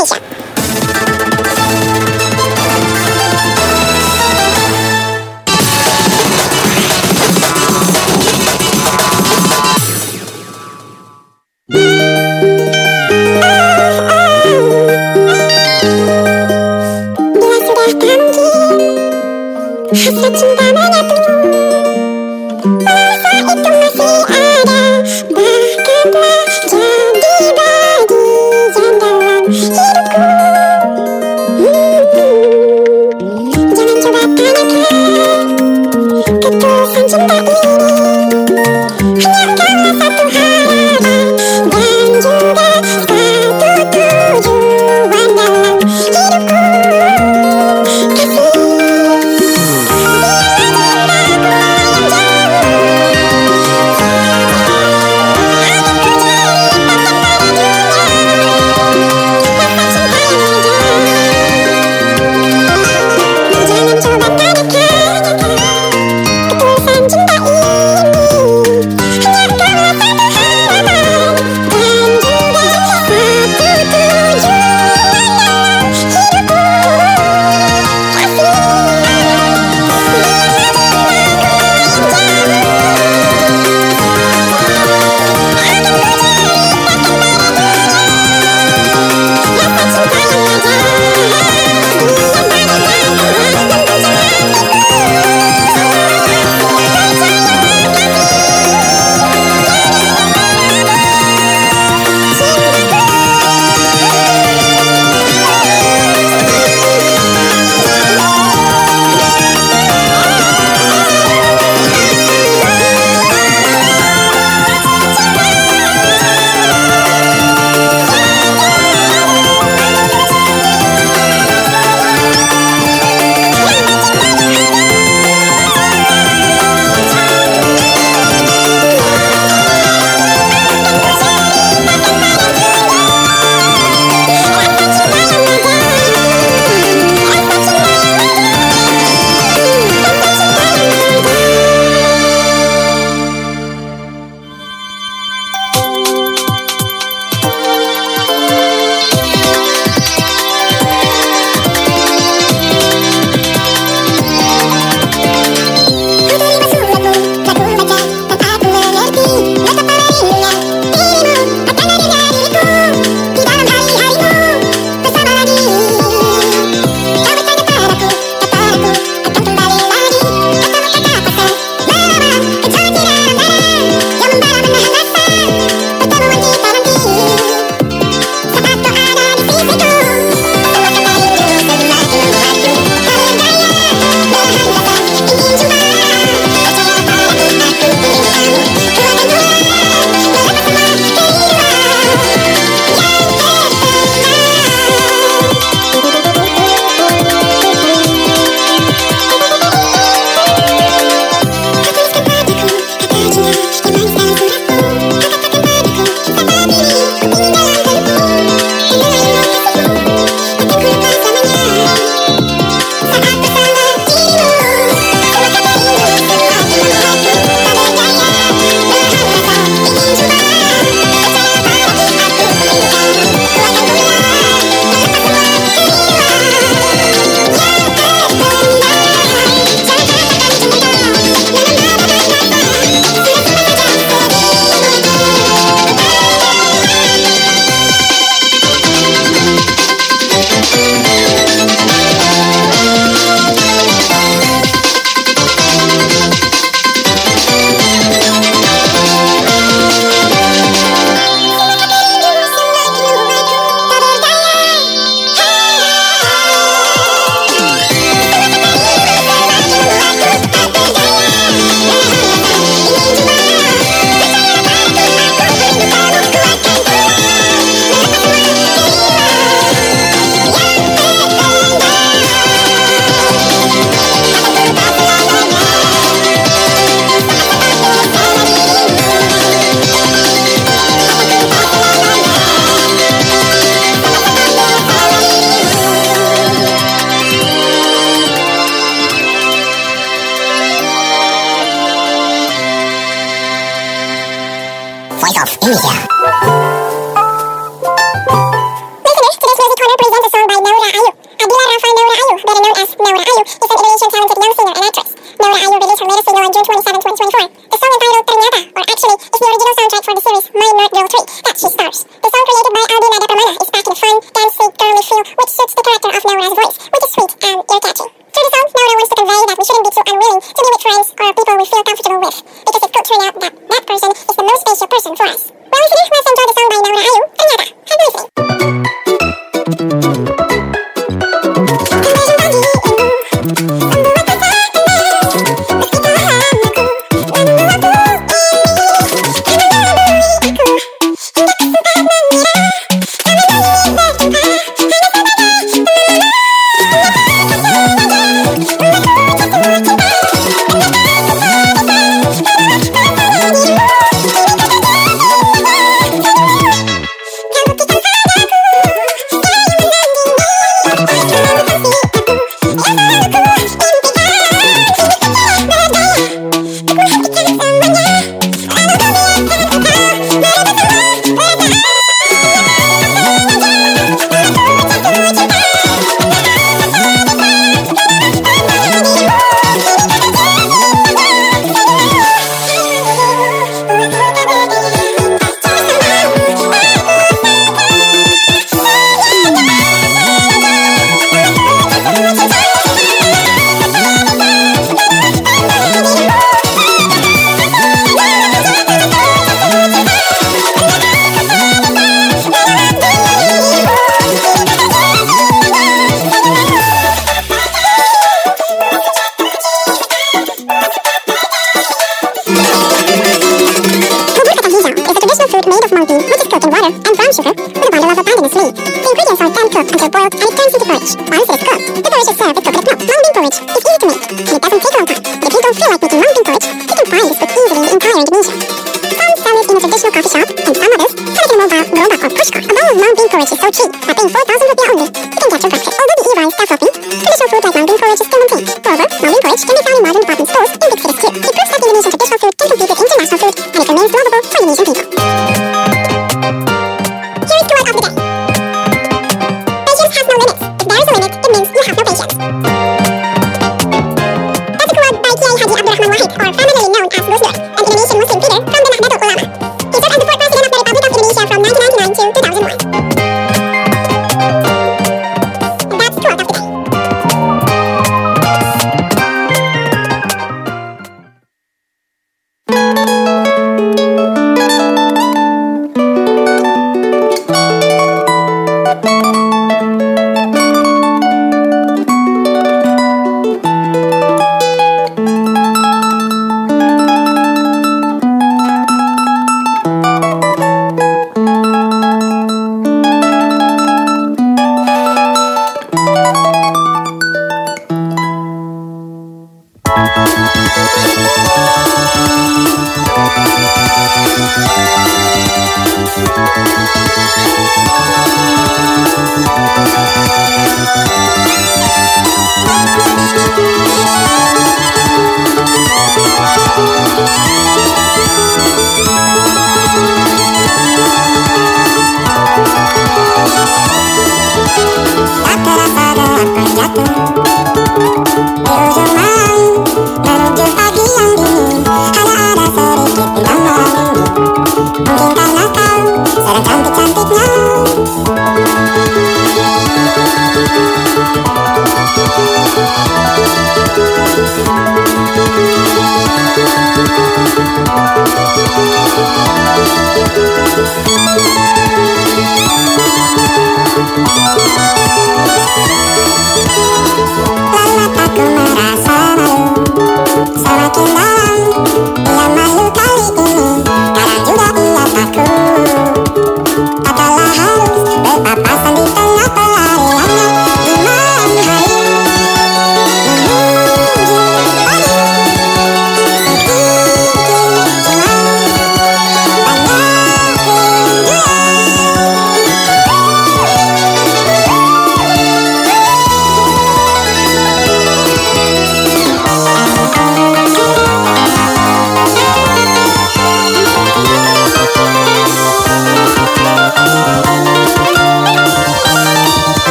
Indonesia. Bila sudah panggil, hasrat cinta menyatu. Rasa itu masih ada, bahkan telah jadi bagian dalam hidupku. Jangan coba tanyakan ketulusan cinta ini, hanya karena satu harapan dan juga satu tujuan dalam hidupku. Voice of Indonesia. Listeners, today's music corner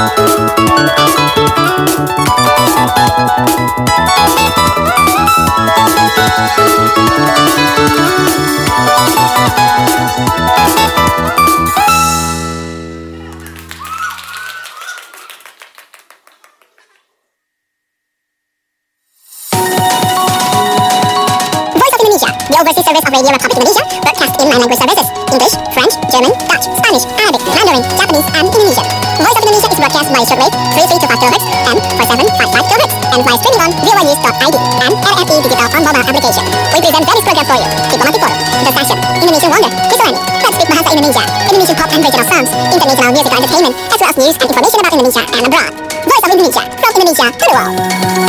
The overseas service of Radio Republic Indonesia broadcasts in 9 language services: English, French, German, Dutch, Spanish, Arabic, Mandarin, Japanese, and Indonesian. Voice of Indonesia is broadcast by shortwave 3325 kHz and 4755 kHz and via streaming on voanews.id and RFE Digital on mobile application. We present various program for you: Diplomatic Forum, The Session, Indonesian Wonder, Kisarani, Let's Speak Bahasa Indonesia, Indonesian pop and regional songs, international musical entertainment, as well as news and information about Indonesia and abroad. Voice of Indonesia, from Indonesia to the world.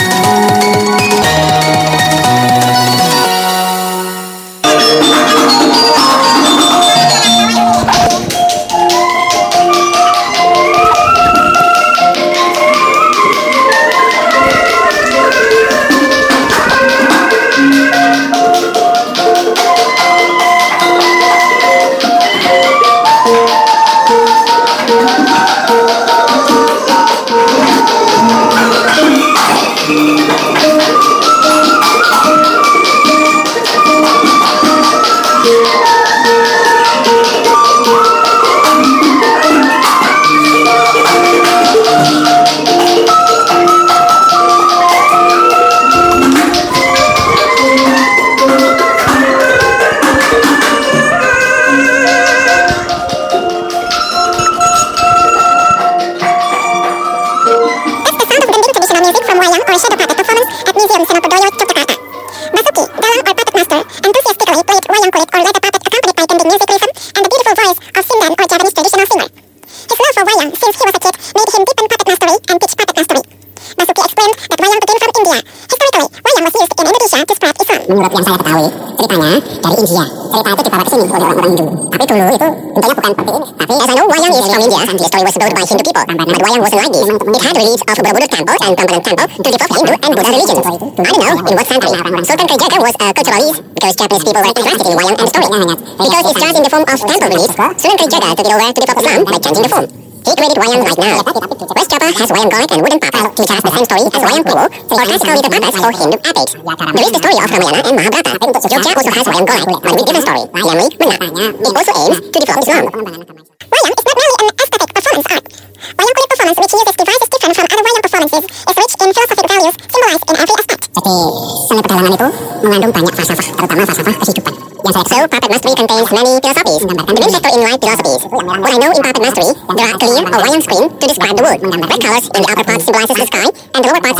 Menurut yang saya ketahui, ceritanya dari India. Cerita itu dibawa ke sini oleh orang-orang Hindu. Tapi dulu itu bentuknya bukan seperti ini. Tapi as I know, wayang is from India. The story was told by Hindu people. But wayang wasn't like this. It had reliefs of Borobudur Temple and Prambanan Temple to devote Hindu and Buddha religions. I don't know in what century. Sultan Kalijaga was a culturalist because Japanese people were interested in wayang and story. Because it's just in the form of temple reliefs, Sultan Kalijaga took it over to develop Islam by changing the form. He created wayang right now. West Java has wayang golek and wooden puppets, which has the same story as wayang kuwo, or classical little puppets for Hindu epics. There is the story of Ramayana and Mahabharata. Jogja also has wayang golek, but with different story, namely Menak. It also aims to develop Islam. Wayang is not merely an aesthetic performance art. Wayang kulit performance, which uses devices different from other wayang performances, is rich in philosophic values symbolized in every aspect. Jadi, seni pedalangan itu mengandung banyak falsafah, terutama falsafah kehidupan. So, puppet mastery contains many philosophies. The main factor in light philosophies. What I know in puppet mastery, there are clear or wayang screen to describe the wood. Red colors in the upper part symbolizes the sky, and the lower part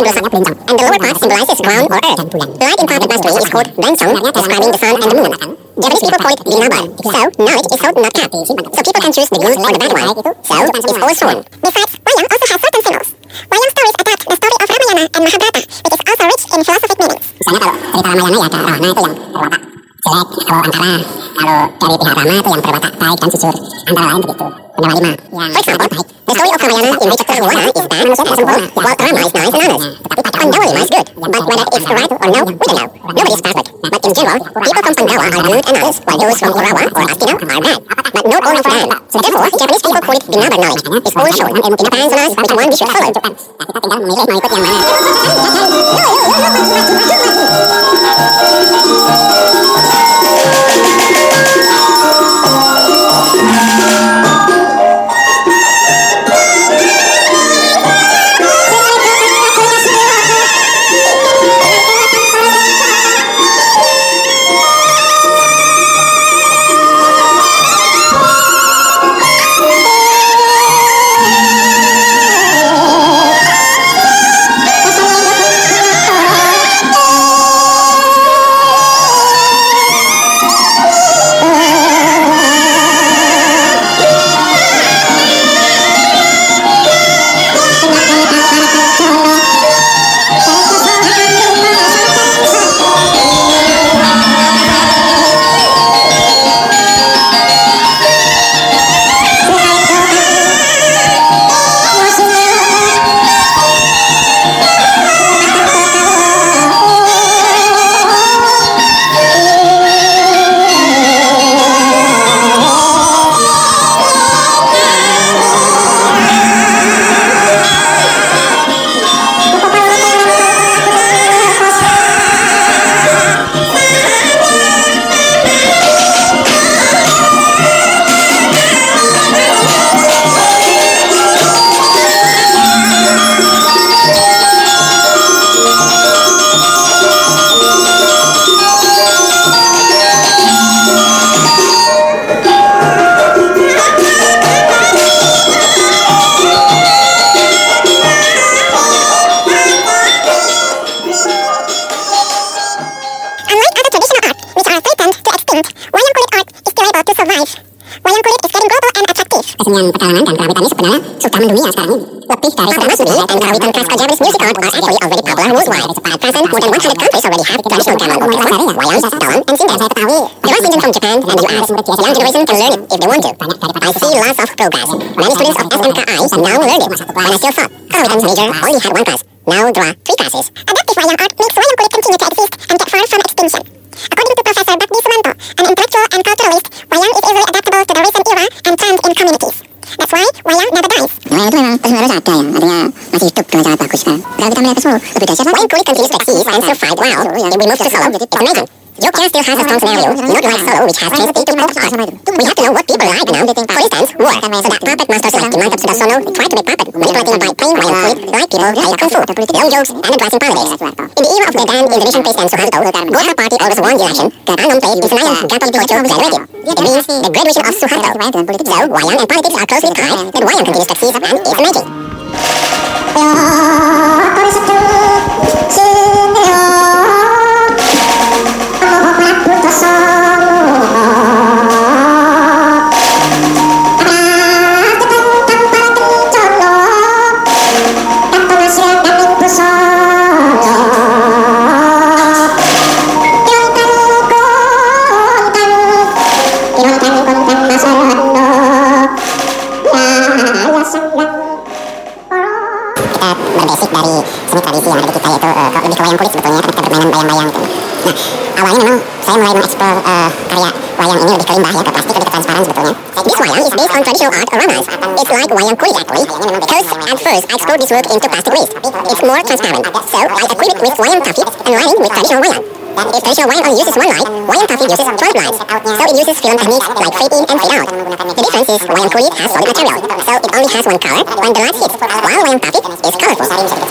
symbolizes ground or earth. The light in puppet mastery is called dansong, describing the sun and the moon. Japanese people call it dinabar. So, knowledge is sold not kept. So people can choose the good or the bad one. So, it's always shown. Besides, wayang also has certain symbols. Wayang stories adapt the story of Ramayana and Mahabharata, which is also rich in philosophic meanings. Misalnya kalau cerita Ramayana ya Kak Rahma itu yang berwatak jelek, kalau dari pihak Rama itu yang berwatak baik dan jujur, antara lain begitu. Pendapat 5. For example, the story of Ramayana in which Rahwana is bad and simple, while Rama is nice and honest. Pandawa is good, but whether it's right or no, we don't know. Nobody is perfect. But in general, people from Pandawa are good and honest, while those from Korawa or Astina are bad. But not all of them. Therefore, Japanese people call it dinabar knowledge. It's always shown. It depends on us which one we should follow. Kita tinggal memilih mau ikut yang mana. Kesenian pekalangan dan kerawitan ini sebenarnya sudah mendunia sekarang ini. Lebih dari 100 and kerawitan classical Japanese music art are actually already popular worldwide. At present, more than 100 countries already have traditional gamelan or karawa, wayang, dalam, and singen. There are students from Japan and the US. Young generation can learn it if they want to. I see lots of progress. Many students of SMKI now learn it. When I still thought karawitan major only had one class. Now there are 3 classes. Adaptive wayang art makes wayang kulit continue to exist and get far from extinction. According to Professor Bakti Sumanto, an intellectual and culturalist, wayang is easily adaptable to the recent era and trend in communities. That's why wayang never dies. Wayang itu memang terus menerus ada ya, artinya masih hidup dengan sangat bagus kan. Kalau kita melihat ke Solo, lebih dahsyat lagi. Wayang kulit continues to exist and survive well. If we move to Solo, it's amazing. Jogja still has a strong scenario, not like Solo, which has changed into folk art. We have to know what people like now. For instance, war. So that puppet masters like Dimantap Sudarsono try to make puppet, manipulating by playing wayang kulit like people play kung fu, long jokes, and addressing politics. In the era of the then Indonesian President Suharto, Golkar Party always won the election. Anom played in Senayan, Gatot Diojo graduated. It means the graduation of Suharto. So, wayang and politics are closely tied, that wayang continues to exist and is amazing. Berbasic dari seni tradisi yang ada di kita yaitu lebih ke wayang kulit sebetulnya ketika permainan bayang-bayang itu. Nah, awalnya memang saya mulai mengeksplor karya wayang ini lebih ke limbah ya, ke plastik, lebih ke transparan sebetulnya. This wayang is based on traditional art around us. It's like wayang kulit actually, because at first I explored this work into plastic waste. It's more transparent, so I equip it with wayang tafit and lining with traditional wayang. If traditional wayang only uses one light, wayang tafit uses 12 lights, so it uses film techniques like fade in and fade out. The difference is wayang kulit has solid material, so it only has one color when the light hits, while wayang tafit is colorful.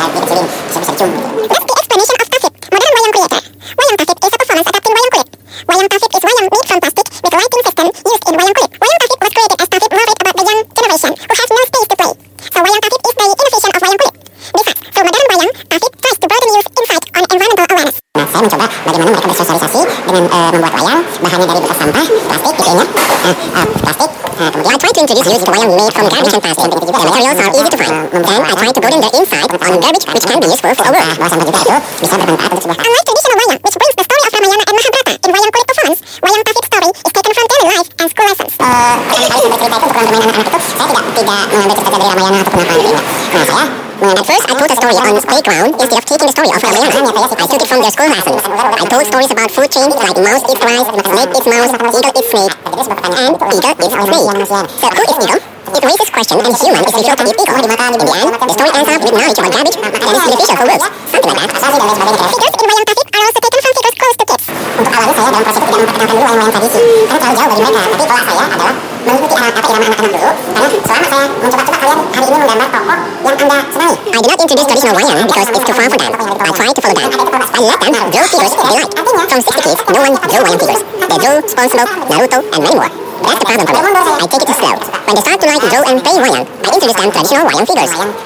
That's the explanation of tafit, modern wayang creator. Wayang tafit is a performance adapting wayang kulit. Wayang tafit is wayang made from plastic with lighting system used in wayang kulit. Wayang tafit was created as tafit worried about the young generation who has no space to play. So wayang tafit is the innovation of wayang kulit. Besides, through modern wayang, tafit tries to broaden youth insight on environmental awareness. Nah, saya mencoba bagaimana mereka bersosialisasi dengan membuat wayang, bahannya dari bekas sampah, plastik gitu ya. Plastik. Kemudian I try to introduce youth to wayang made from garbage and plastic. The materials are easy to find. Then I try to broaden their insight on garbage which can be useful for our work. Bahwa sampah juga itu bisa bermanfaat untuk sebuah. Unlike traditional wayang, which brings the story of Ramayana and Mahabharata in wayang kulit performance, wayang tafit story is taken from daily life and school lessons. Kali saya bercerita itu untuk permainan anak-anak itu, saya tidak mengambil cerita dari Ramayana ataupun apa gitu. Nah, saya at first, I told a story on playground instead of taking the story of Ramayana. I took it from their school lessons. I told stories about food chains like mouse eats rice, snake eats mouse, eagle eats snake, and eagle eats snake. So who is eagle? It raises question and human is referred to eat eagle. In the end, the story ends up with knowledge about garbage and is beneficial for works. Something like that. Figures in wayang tafit are also taken from figures close to kids. Untuk awalnya saya dalam proses itu tidak memperkenalkan dulu wayang-wayang tradisi, karena terlalu jauh bagi mereka. Tapi pola saya adalah mengikuti irama anak-anak dulu, karena selama saya mencoba-coba kalian hari ini menggambar tokoh yang Anda senangi. I did not introduce traditional wayang because it's too far for them. I try to follow them. I let them draw figures they like. From 60 kids, no one drew wayang figures. They drew SpongeBob, Naruto, and many more. That's the problem for me. I take it slow. When they start to like draw and play wayang, I introduce them traditional wayang figures.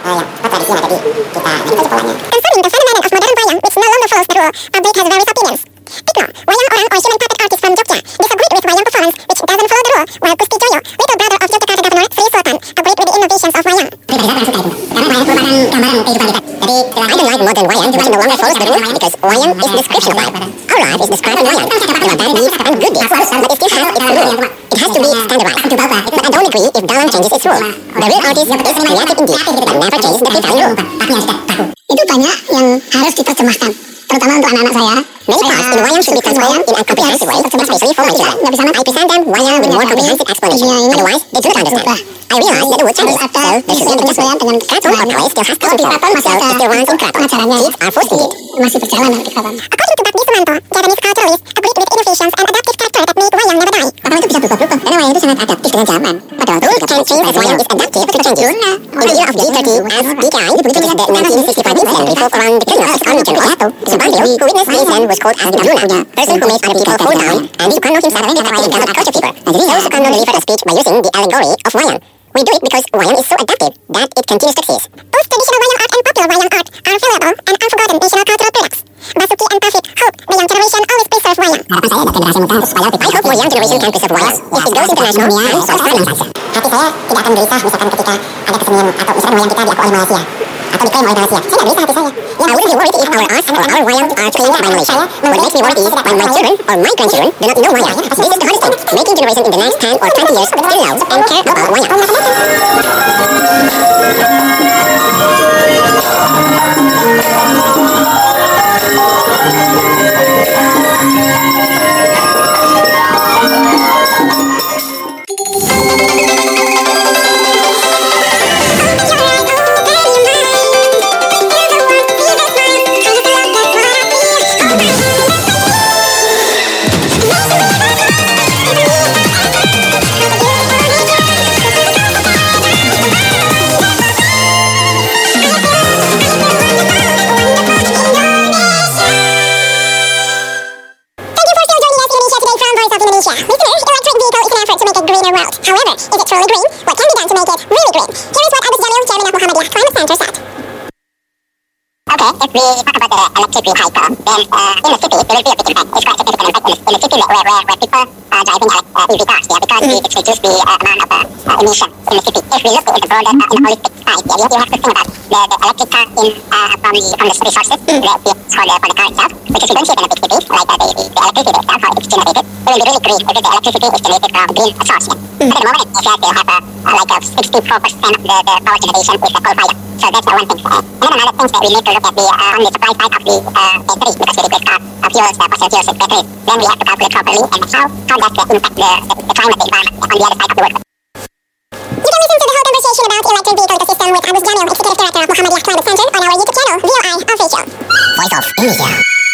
Concerning the phenomenon of modern wayang, which no longer follows the rule, public has various opinions. Tikno, wayang orang or human puppet artist from Jogja, disagreed with wayang performance, which doesn't follow the rule, while Gusti Joyo, little brother of Yogyakarta Governor Sri Sultan, agreed with the innovations of wayang. I don't like modern wayang, which no longer follows the rule, because wayang is the description of life. Our life is described in wayang. There are bad deeds and good deeds, but it still has its rule. It has to be standardized. But I don't agree if Dalam changes its rule. The real artist is creative indeed, but never changes the prevailing rule. Itu banyak yang harus diterjemahkan, terutama untuk anak-anak saya. Many parts in wayang should be transformed in a comprehensive way, especially for my children. I present them wayang with more comprehensive explanation, otherwise they do not understand. I realize that the word changes, so there should be an adjustment. Kraton or Troy still has culture, so it still runs in Kraton. Kids are forced in it. Masih berjalan di Kraton. According to Bakti Sumanto, Japanese culturalist agreed with innovations and adaptive character that make wayang never die. Orang itu bisa berubah-ubah, karena wayang itu sangat adaptif dengan zaman. Padahal rule can change as wayang is adaptive to changes. In the era of G30 as DKI, which is the 1965 incident before around the killing of his army general, Subandil, who witnessed the incident, was called as the Druna, person who made other people fall down, and Sukarno himself acted as a culture keeper. So Sukarno delivered a speech by using the allegory of wayang. We do it because wayang is so adaptive that it continues to exist. Both traditional wayang art and popular wayang art are valuable and unforgotten national cultural products. Basuki and Taufik hope the young generation always preserve wayang. Harapan saya dan berhasil mudah untuk supaya lebih banyak. I hope more young generation can preserve wayang if it goes international and so silent saja. Hati saya tidak akan gelisah misalkan ketika ada kesenian atau misalkan wayang kita diakui oleh Malaysia atau diklaim oleh Malaysia. Saya tidak gelisah hati saya. I wouldn't be worried if our art or our wayang are claimed by Malaysia. What makes me worried is when my children or my grandchildren do not know wayang. This is the hardest thing, making generation in the next 10 or 20 years still love and care about wayang. However, is it truly green? What can be done to make it really green? Here is what Agus Jamil, chairman of Muhammadiyah Climate Center, said. Okay, if we talk about the electric vehicle, then in the city, there will be a big impact. It's quite a significant impact in the city where people are driving EV cars, because it reduces the amount of emission in the city. If we look at the broader, in a holistic side, you have to think about the electric car from the resources for the car itself, because we don't see it in a big city, like the electricity itself, how it's generated. It will be really green because the electricity is generated from green source. But at the moment, if you have 64% of the power generation is coal fired. So that's one thing. And another thing that we need to look at on the supply side of the battery, because we replace fuels, fossil fuels with batteries. Then we have to calculate properly and how does that impact the climate, the environment on the other side of the world. You can listen to the whole conversation about electric vehicle ecosystem with Agus Jamil, Executive Director of Muhammadiyah Climate Center, on our YouTube channel, VOI Official. Voice of Indonesia.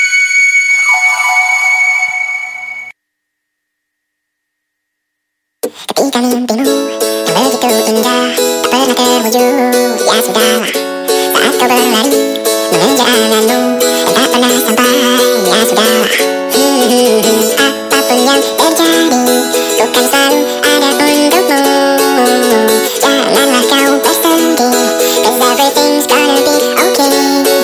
Ketika mimpimu yang begitu indah tak pernah terwujud, ya sudahlah saat kau berlari mengejar anganmu yang tak pernah sampai, ya sudahlah. Apapun yang terjadi, ku kan selalu ada untukmu. Janganlah kau bersedih, 'cause everything's gonna be okay.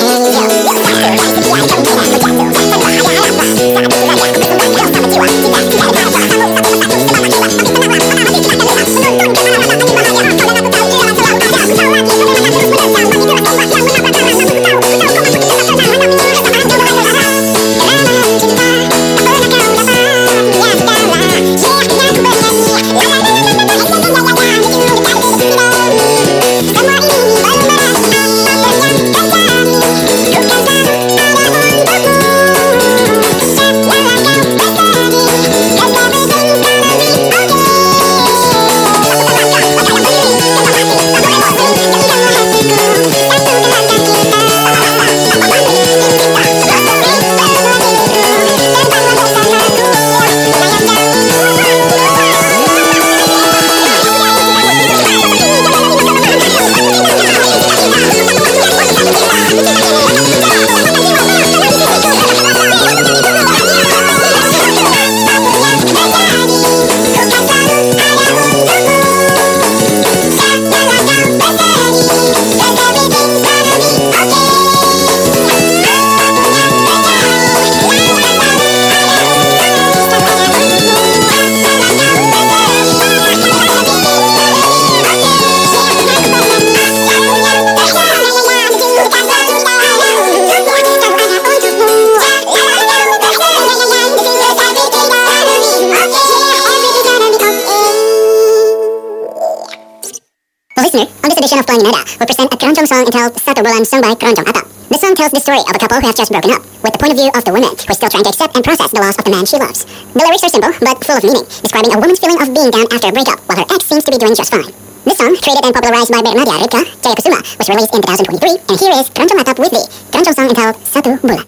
Edition of Pelangi Nada will present a keroncong song entitled Satu Bulan sung by Keroncong Atap. The song tells the story of a couple who have just broken up, with the point of view of the woman who is still trying to accept and process the loss of the man she loves. The lyrics are simple but full of meaning, describing a woman's feeling of being down after a breakup while her ex seems to be doing just fine. This song, created and popularized by Bernardia Ripka Jayakusuma, was released in 2023, and here is Keroncong Atap with the keroncong song entitled Satu Bulan.